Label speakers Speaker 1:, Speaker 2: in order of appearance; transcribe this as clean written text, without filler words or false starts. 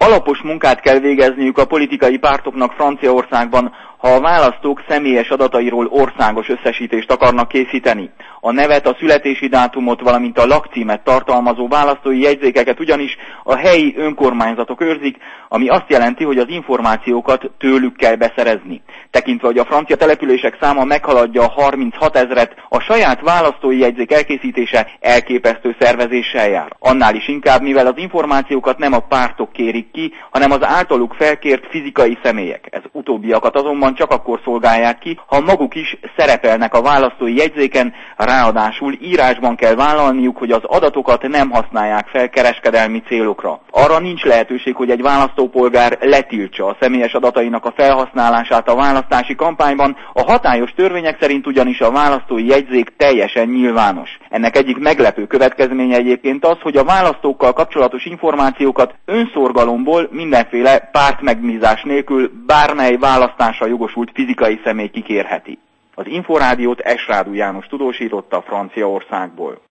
Speaker 1: Alapos munkát kell végezniük a politikai pártoknak Franciaországban, ha a választók személyes adatairól országos összesítést akarnak készíteni. A nevet, a születési dátumot, valamint a lakcímet tartalmazó választói jegyzékeket ugyanis a helyi önkormányzatok őrzik, ami azt jelenti, hogy az információkat tőlük kell beszerezni. Tekintve, hogy a francia települések száma meghaladja a 36 000-et, a saját választói jegyzék elkészítése elképesztő szervezéssel jár. Annál is inkább, mivel az információkat nem a pártok kérik ki, hanem az általuk felkért fizikai személyek. Ez utóbbiakat azonban csak akkor szolgálják ki, ha maguk is szerepelnek a választói jegyzéken, ráadásul írásban kell vállalniuk, hogy az adatokat nem használják fel kereskedelmi célokra. Arra nincs lehetőség, hogy egy választópolgár letiltsa a személyes adatainak a felhasználását a választási kampányban, a hatályos törvények szerint ugyanis a választói jegyzék teljesen nyilvános. Ennek egyik meglepő következménye egyébként az, hogy a választókkal kapcsolatos információkat önszorgalomból mindenféle pártmegbízás nélkül bármely választásra jogosult fizikai személy kikérheti. Az Inforádiót Esrádú János tudósította Franciaországból.